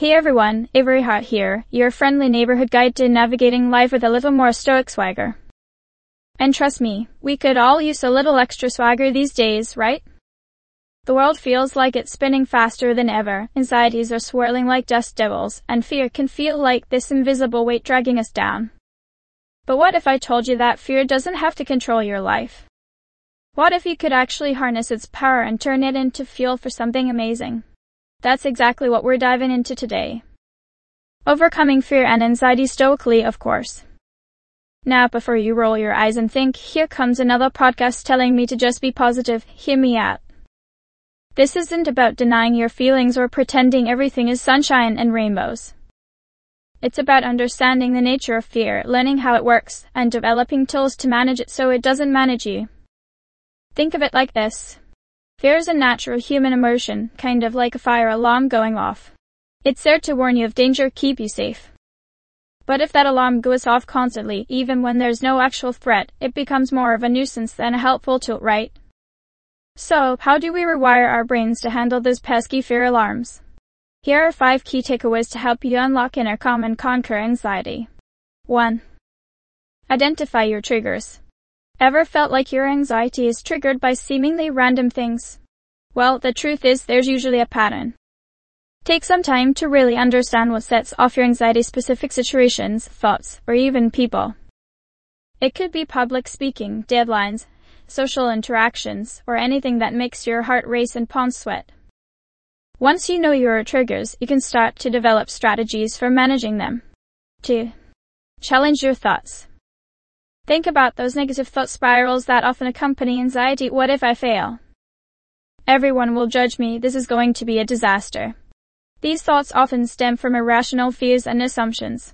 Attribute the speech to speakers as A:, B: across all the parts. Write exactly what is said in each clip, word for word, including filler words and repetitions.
A: Hey everyone, Avery Hart here, your friendly neighborhood guide to navigating life with a little more stoic swagger. And trust me, we could all use a little extra swagger these days, right? The world feels like it's spinning faster than ever, anxieties are swirling like dust devils, and fear can feel like this invisible weight dragging us down. But what if I told you that fear doesn't have to control your life? What if you could actually harness its power and turn it into fuel for something amazing? That's exactly what we're diving into today. Overcoming fear and anxiety stoically, of course. Now, before you roll your eyes and think, here comes another podcast telling me to just be positive, hear me out. This isn't about denying your feelings or pretending everything is sunshine and rainbows. It's about understanding the nature of fear, learning how it works, and developing tools to manage it so it doesn't manage you. Think of it like this. Fear is a natural human emotion, kind of like a fire alarm going off. It's there to warn you of danger, keep you safe. But if that alarm goes off constantly, even when there's no actual threat, it becomes more of a nuisance than a helpful tool, right? So, how do we rewire our brains to handle those pesky fear alarms? Here are five key takeaways to help you unlock inner calm and conquer anxiety. one. Identify your triggers. Ever felt like your anxiety is triggered by seemingly random things? Well, the truth is there's usually a pattern. Take some time to really understand what sets off your anxiety-specific situations, thoughts, or even people. It could be public speaking, deadlines, social interactions, or anything that makes your heart race and palms sweat. Once you know your triggers, you can start to develop strategies for managing them. two. Challenge your thoughts. Think about those negative thought spirals that often accompany anxiety. What if I fail? Everyone will judge me. This is going to be a disaster. These thoughts often stem from irrational fears and assumptions.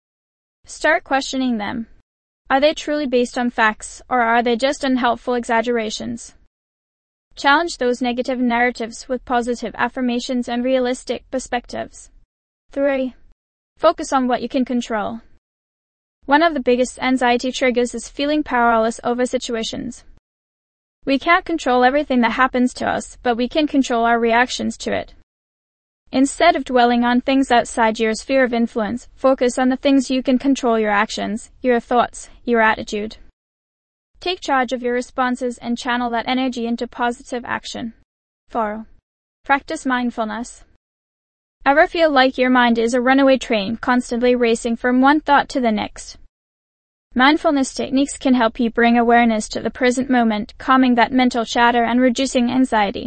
A: Start questioning them. Are they truly based on facts, or are they just unhelpful exaggerations? Challenge those negative narratives with positive affirmations and realistic perspectives. three. Focus on what you can control. One of the biggest anxiety triggers is feeling powerless over situations. We can't control everything that happens to us, but we can control our reactions to it. Instead of dwelling on things outside your sphere of influence, focus on the things you can control: your actions, your thoughts, your attitude. Take charge of your responses and channel that energy into positive action. four. Practice mindfulness. Ever feel like your mind is a runaway train, constantly racing from one thought to the next? Mindfulness techniques can help you bring awareness to the present moment, calming that mental chatter and reducing anxiety.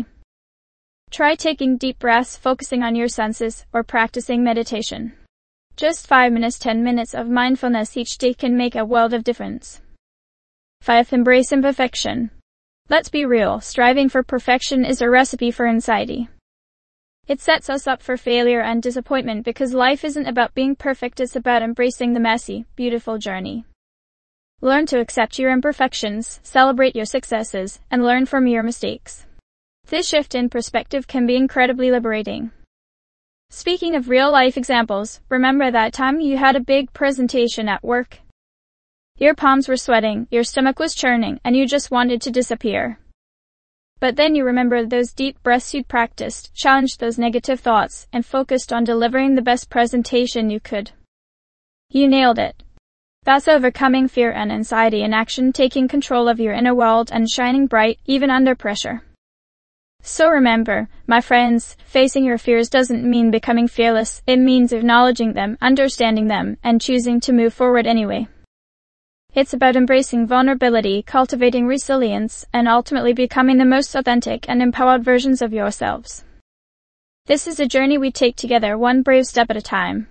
A: Try taking deep breaths, focusing on your senses, or practicing meditation. Just five minutes, ten minutes of mindfulness each day can make a world of difference. five. Embrace imperfection. Let's be real, striving for perfection is a recipe for anxiety. It sets us up for failure and disappointment because life isn't about being perfect, it's about embracing the messy, beautiful journey. Learn to accept your imperfections, celebrate your successes, and learn from your mistakes. This shift in perspective can be incredibly liberating. Speaking of real-life examples, remember that time you had a big presentation at work? Your palms were sweating, your stomach was churning, and you just wanted to disappear. But then you remembered those deep breaths you'd practiced, challenged those negative thoughts, and focused on delivering the best presentation you could. You nailed it. That's overcoming fear and anxiety in action, taking control of your inner world and shining bright, even under pressure. So remember, my friends, facing your fears doesn't mean becoming fearless, it means acknowledging them, understanding them, and choosing to move forward anyway. It's about embracing vulnerability, cultivating resilience, and ultimately becoming the most authentic and empowered versions of yourselves. This is a journey we take together, one brave step at a time.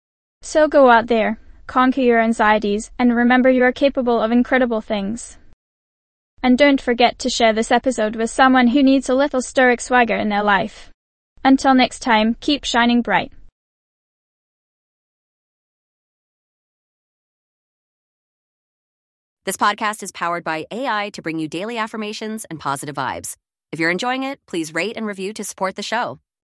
A: So go out there, conquer your anxieties, and remember you are capable of incredible things. And don't forget to share this episode with someone who needs a little stoic swagger in their life. Until next time, keep shining bright.
B: This podcast is powered by A I to bring you daily affirmations and positive vibes. If you're enjoying it, please rate and review to support the show.